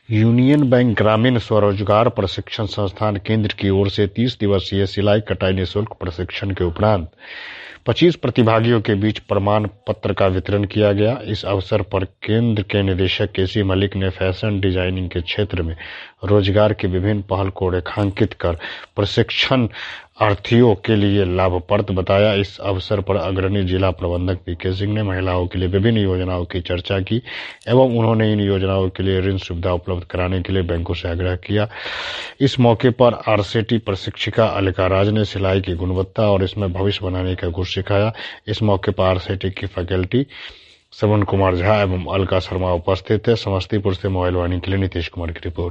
Union bank ग्रामीण स्वरोजगार प्रशिक्षण संस्थान केंद्र की ओर से 30 दिवसीय सिलाई कटाई निःशुल्क प्रशिक्षण के उपरांत 25 प्रतिभागियों के बीच प्रमाण पत्र का वितरण किया गया। इस अवसर पर केंद्र के निदेशक केसी मलिक ने फैशन डिजाइनिंग के क्षेत्र में रोजगार की विभिन्न पहल को रेखांकित कर प्रशिक्षण अर्थीयों के लिए लाभप्रद बताया। इस अवसर पर अग्रणी जिला प्रबंधक पीके सिंह ने महिलाओं के लिए विभिन्न योजनाओं की चर्चा की एवं उन्होंने इन योजनाओं के लिए ऋण सुविधा उपलब्ध कराने के लिए बैंकों से आग्रह किया। इस मौके पर आरसेटी प्रशिक्षिका अलका राज ने सिलाई की गुणवत्ता और इसमें भविष्य बनाने का गुर सिखाया। इस मौके पर आरसेटी की फैकल्टी श्रवण कुमार झा एवं अलका शर्मा उपस्थित थे। समस्तीपुर से मोबाइल वाणी के लिए नीतीश कुमार की रिपोर्ट।